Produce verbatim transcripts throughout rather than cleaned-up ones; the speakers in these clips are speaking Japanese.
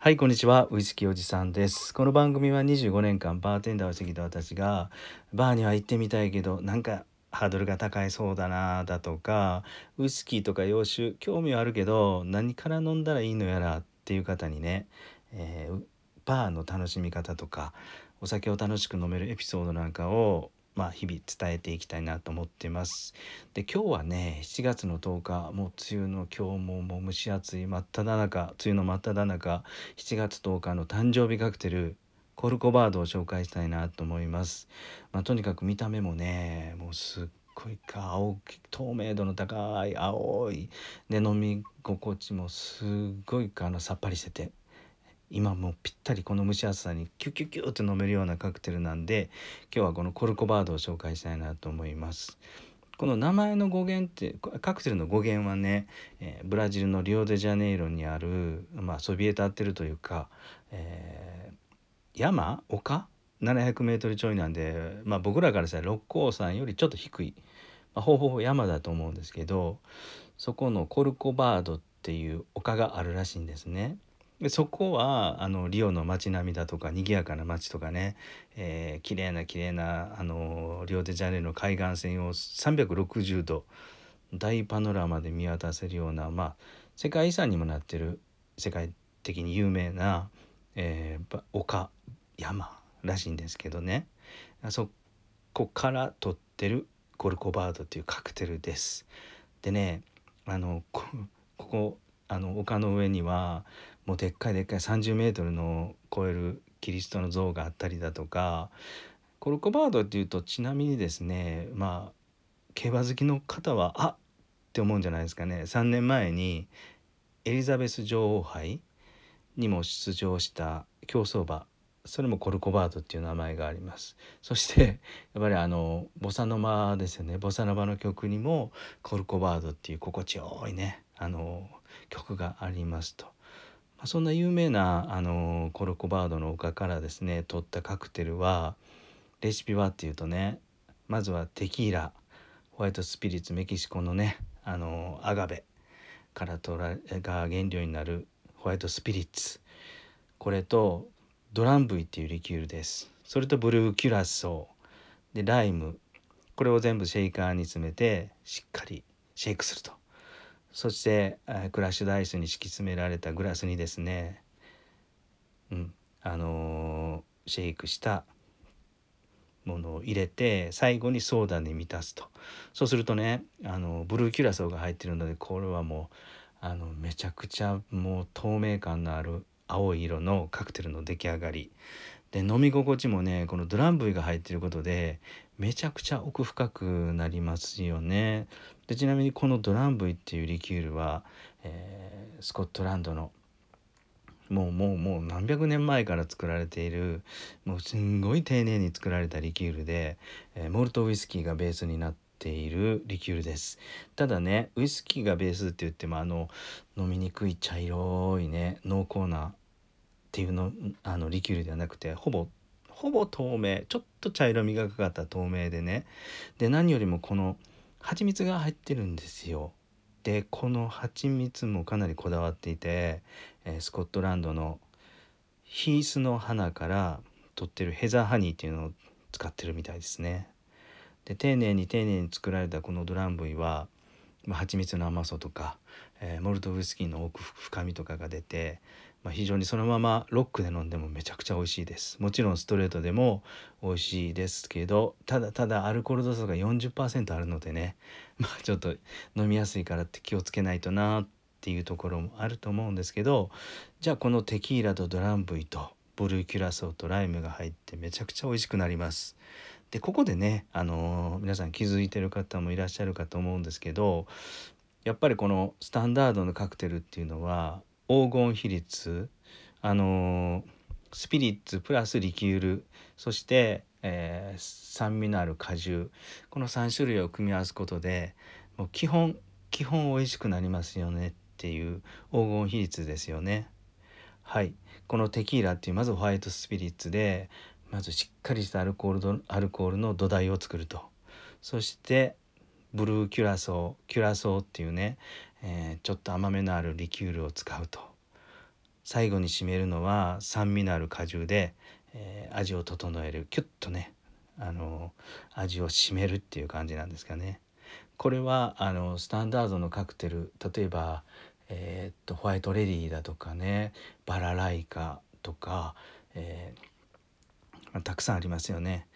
はい、こんにちは。ウイスキーおじさんです。この番組はにじゅうごねんかんバーテンダーをしてきた私が、バーには行ってみたいけど、なんかハードルが高いそうだなだとか、ウイスキーとか洋酒、興味はあるけど、何から飲んだらいいのやらっていう方にね、えーバーの楽しみ方とか、お酒を楽しく飲めるエピソードなんかを、まあ、日々伝えていきたいなと思っています。で今日はねしちがつのとおか、もう梅雨の今日ももう蒸し暑い真っ只中、梅雨の真っ只中、しちがつとおかの誕生日カクテルコルコバードを紹介したいなと思います。まあ、とにかく見た目もねもうすっごいか青き透明度の高い青いで、飲み心地もすっごいかあのさっぱりしてて、今もうぴったりこの蒸し暑さにキュキュキュって飲めるようなカクテルなんで、今日はこのコルコバードを紹介したいなと思います。この名前の語源ってカクテルの語源はね、えーブラジルのリオデジャネイロにある、まあ、そびえ立ってるというか、えー山丘ななひゃくメートルちょいなんで、まあ、僕らからしたら六甲山よりちょっと低い、まあ、ほぼほぼ山だと思うんですけど、そこのコルコバードっていう丘があるらしいんですね。でそこはあのリオの街並みだとか賑やかな街とかね、えー、綺麗な綺麗なあのリオデジャネイロの海岸線をさんびゃくろくじゅうど大パノラマで見渡せるような、まあ、世界遺産にもなってる世界的に有名な、えー、丘山らしいんですけどね、そこから取ってるコルコバードっていうカクテルです。でね、あのこここあの丘の上にはもうでっかいでっかいさんじゅうメートルの超えるキリストの像があったりだとか、コルコバードっていうとちなみにですね、まあ競馬好きの方はあって思うんじゃないですかね。さんねんまえにエリザベス女王杯にも出場した競走馬、それもコルコバードっていう名前があります。そしてやっぱりあのボサノバですよね。ボサノバの曲にもコルコバードっていう心地よいねあの曲がありますと。まあ、そんな有名なあのコルコバードの丘からですね取ったカクテルは、レシピはっていうとね、まずはテキーラ、ホワイトスピリッツ、メキシコのねあのアガベから取らが原料になるホワイトスピリッツ、これとドランブイっていうリキュールです。それとブルーキュラソーでライム、これを全部シェイカーに詰めてしっかりシェイクすると。そして、えークラッシュダイスに敷き詰められたグラスにですね、うんあのーシェイクしたものを入れて最後にソーダで満たすと。そうするとね、あのブルーキュラソーが入ってるので、これはもうあのめちゃくちゃもう透明感のある青い色のカクテルの出来上がりで、飲み心地もねこのドランブイが入っていることでめちゃくちゃ奥深くなりますよね。でちなみにこのドランブイっていうリキュールは、えースコットランドのもうもうもう何百年前から作られている、もうすんごい丁寧に作られたリキュールで、えーモルトウイスキーがベースになっているリキュールです。ただね、ウイスキーがベースって言ってもあの飲みにくい茶色いね濃厚なっていうのあのリキュールではなくて、ほぼほぼ透明、ちょっと茶色みがかかった透明でね、で何よりもこの蜂蜜が入ってるんですよ。でこの蜂蜜もかなりこだわっていて、えースコットランドのヒースの花から取ってるヘザーハニーっていうのを使ってるみたいですね。で丁寧に丁寧に作られたこのドランブイは、まあ、蜂蜜の甘さとか、えーモルトウイスキーの奥深みとかが出て、まあ、非常にそのままロックで飲んでもめちゃくちゃ美味しいです。もちろんストレートでも美味しいですけど、ただただアルコール度数がよんじゅっパーセントあるのでね、まあ、ちょっと飲みやすいからって気をつけないとなっていうところもあると思うんですけど、じゃあこのテキーラとドランブイとブルーキュラソーとライムが入ってめちゃくちゃ美味しくなります。でここでね、あのー皆さん気づいてる方もいらっしゃるかと思うんですけど、やっぱりこのスタンダードのカクテルっていうのは黄金比率、あのースピリッツプラスリキュール、そして、えー酸味のある果汁、このさん種類を組み合わすことでもう基本基本美味しくなりますよねっていう黄金比率ですよね。はい、このテキーラっていうまずホワイトスピリッツでまずしっかりしたアルコールどアルコールの土台を作ると。そしてブルーキュラソーキュラソーっていうね、えーちょっと甘めのあるリキュールを使うと。 最後に締めるのは酸味のある果汁で、えー味を整える、キュッとねあの味を締めるっていう感じなんですかね。これはあのスタンダードのカクテル、例えば、えーっとホワイトレディーだとかね、バラライカとか、えーまあたくさんありますよね。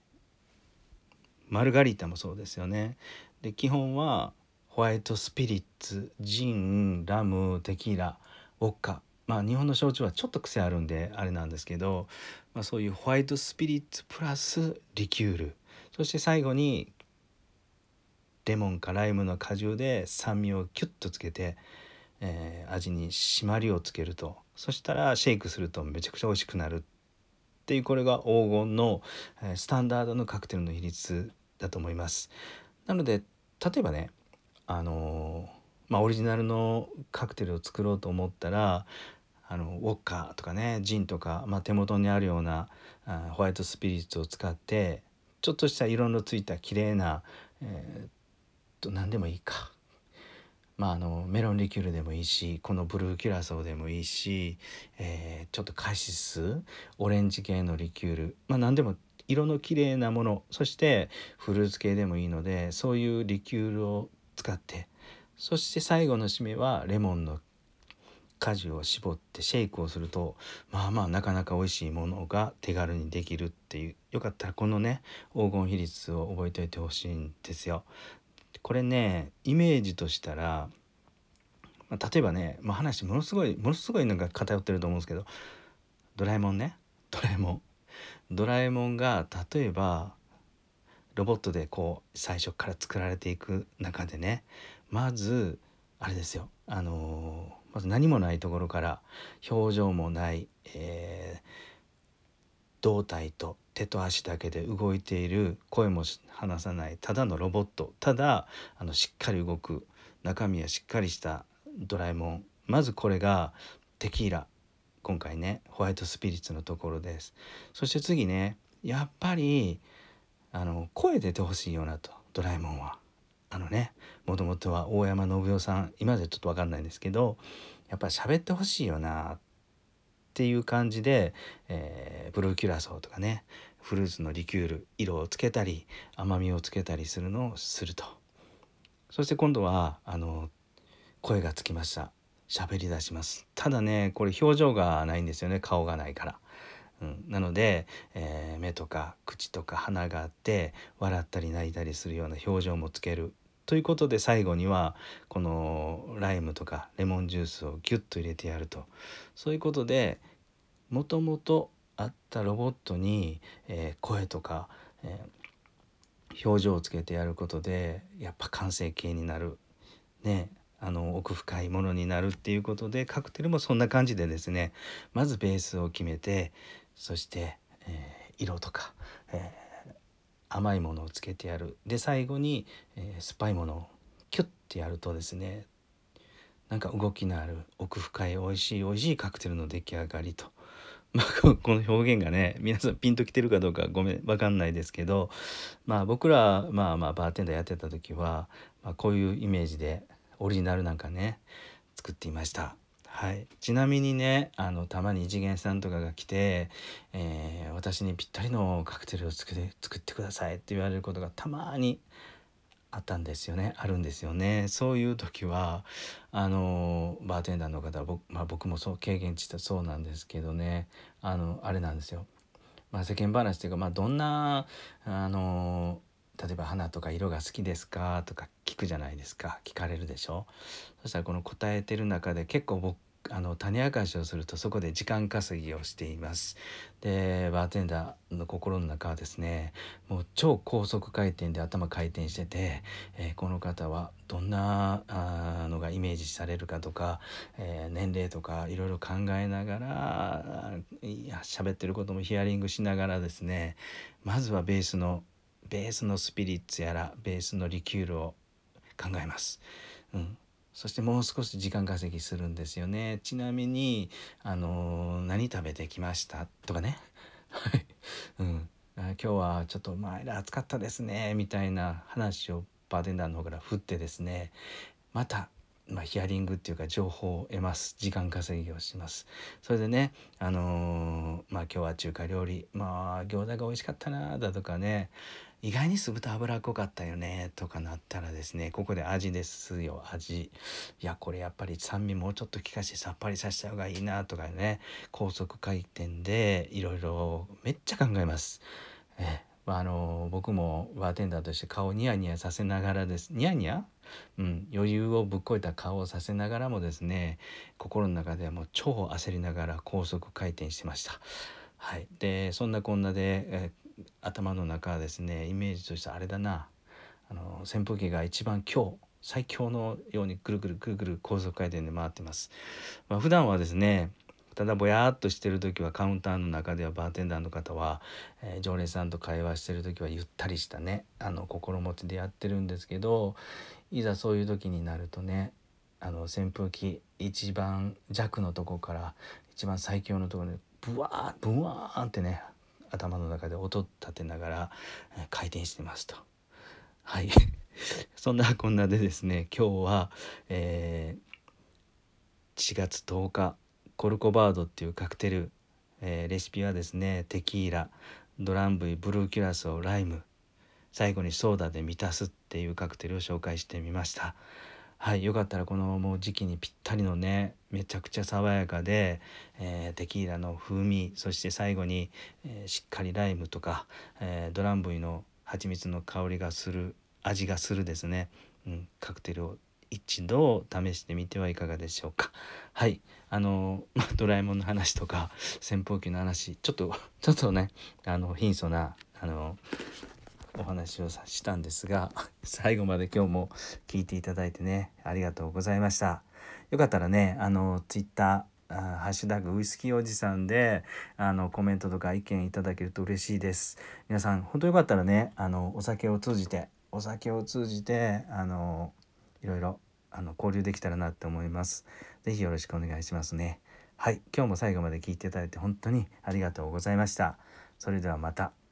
マルガリータもそうですよね。で基本はホワイトスピリッツ、ジン、ラム、テキーラ、ウォッカ、まあ日本の焼酎はちょっと癖あるんであれなんですけど、まあ、そういうホワイトスピリッツプラスリキュール、そして最後にレモンかライムの果汁で酸味をキュッとつけて、えー味に締まりをつけると、そしたらシェイクするとめちゃくちゃ美味しくなるっていう、これが黄金の、えースタンダードのカクテルの比率だと思います。なので例えばね、あのーまあ、オリジナルのカクテルを作ろうと思ったら、あのウォッカとかね、ジンとか、まあ、手元にあるようなあホワイトスピリッツを使ってちょっとした色のついた綺麗な、えーっと何でもいいか、まあ、あのメロンリキュールでもいいし、このブルーキュラソーでもいいし、えーちょっとカシス、オレンジ系のリキュール、まあ何でも色の綺麗なもの、そしてフルーツ系でもいいので、そういうリキュールを使って、そして最後の締めはレモンの果汁を絞ってシェイクをすると、まあまあなかなか美味しいものが手軽にできるっていう、よかったらこのね黄金比率を覚えておいてほしいんですよ。これねイメージとしたら、まあ、例えばね、まあ、話ものすごいものすごいなんか偏ってると思うんですけど、ドラえもんね、ドラえもんドラえもんが例えばロボットでこう最初から作られていく中でね、まずあれですよ、あのーまず何もないところから、表情もない、えー胴体と手と足だけで動いている、声も話さないただのロボット、ただあのしっかり動く、中身はしっかりしたドラえもん、まずこれがテキーラ、今回ねホワイトスピリッツのところです。そして次ね、やっぱりあの声出てほしいよなと、ドラえもんはあのね、もともとは大山信代さん、今でちょっと分かんないんですけど、やっぱり喋ってほしいよなっていう感じで、えーブルーキュラソーとかね、フルーツのリキュール、色をつけたり甘みをつけたりするのをすると、そして今度はあの声がつきました、喋り出します。ただねこれ表情がないんですよね、顔がないから。うん、なので、えー目とか口とか鼻があって笑ったり泣いたりするような表情もつけるということで、最後にはこのライムとかレモンジュースをギュッと入れてやると、そういうことでもともとあったロボットに、えー声とか、えー表情をつけてやることでやっぱ完成形になるね、あの奥深いものになるっていうことで、カクテルもそんな感じでですね、まずベースを決めて、そして、えー色とか、えー甘いものをつけてやる、で最後に、えー酸っぱいものをキュッてやるとですね、なんか動きのある奥深い美味しい美味しいカクテルの出来上がりと。まあ、ここの表現がね皆さんピンときてるかどうかごめんわかんないですけど、まあ僕らまあまあバーテンダーやってた時は、まあ、こういうイメージでオリジナルなんかね作っていました。はい、ちなみにね、あのたまに一元さんとかが来て、えー私にぴったりのカクテルを作って作ってくださいって言われることがたまにあったんですよね、あるんですよね。そういう時はあのバーテンダーの方は僕、まあ、僕もそう経験してそうなんですけどね、あのあれなんですよ、まあ、世間話というか、まあ、どんなあの例えば花とか色が好きですかとか聞くじゃないですか、聞かれるでしょ。そしたらこの答えてる中で結構僕あの種明かしをするとそこで時間稼ぎをしています。でバーテンダーの心の中はですね、もう超高速回転で頭回転してて、えーこの方はどんなあーのがイメージされるかとか、えー年齢とかいろいろ考えながら、いや喋ってることもヒアリングしながらですね、まずはベースのベースのスピリッツやらベースのリキュールを考えます。うん、そしてもう少し時間稼ぎするんですよね。ちなみにあの何食べてきましたとかねはい、うん、あ今日はちょっと前で暑かったですねみたいな話をバーテンダーの方から振ってですね、またまあ、ヒアリングっていうか情報を得ます。時間稼ぎをします。それでね、あのーまあ今日は中華料理、まあ餃子が美味しかったなだとかね、意外に酢豚脂っこかったよねとかなったらですね、ここで味ですよ。味。いやこれやっぱり酸味もうちょっと効かしてさっぱりさせた方がいいなとかね、高速回転でいろいろめっちゃ考えます。えまあ、あの僕もバーテンダーとして顔ニヤニヤさせながらですニヤニヤ、うん、余裕をぶっこいた顔をさせながらもですね、心の中ではもう超焦りながら高速回転してました。はい、でそんなこんなで、えー頭の中はですね、イメージとしてあれだな、あの扇風機が一番強最強のようにぐるぐるぐるぐる高速回転で回ってます。まあ、普段はですね、ただぼやっとしてる時はカウンターの中ではバーテンダーの方は、えー常連さんと会話してる時はゆったりしたね、あの心持ちでやってるんですけど、いざそういう時になるとね、あの扇風機一番弱のとこから一番最強のところにブワーブワーンってね、頭の中で音立てながらえー回転してますと。はいそんなこんなでですね、今日は、えーしがつとおかコルコバードっていうカクテル、えーレシピはですね、テキーラ、ドランブイ、ブルーキュラソー、ライム、最後にソーダで満たすっていうカクテルを紹介してみました。はい、よかったらこのもう時期にぴったりのね、めちゃくちゃ爽やかで、えーテキーラの風味、そして最後に、えーしっかりライムとか、えードランブイの蜂蜜の香りがする、味がするですね、うん、カクテルを一度試してみてはいかがでしょうか。はい、あのドラえもんの話とか扇風機の話、ちょっとちょっとね、あの貧相なあのお話をしたんですが、最後まで今日も聞いていただいてね、ありがとうございました。よかったらね、あのツイッター、あハッシュタグウイスキーおじさんであのコメントとか意見いただけると嬉しいです。皆さん本当よかったらね、あのお酒を通じてお酒を通じてあのいろいろあの交流できたらなって思います。ぜひよろしくお願いしますね。はい、今日も最後まで聞いていただいて本当にありがとうございました。それではまた。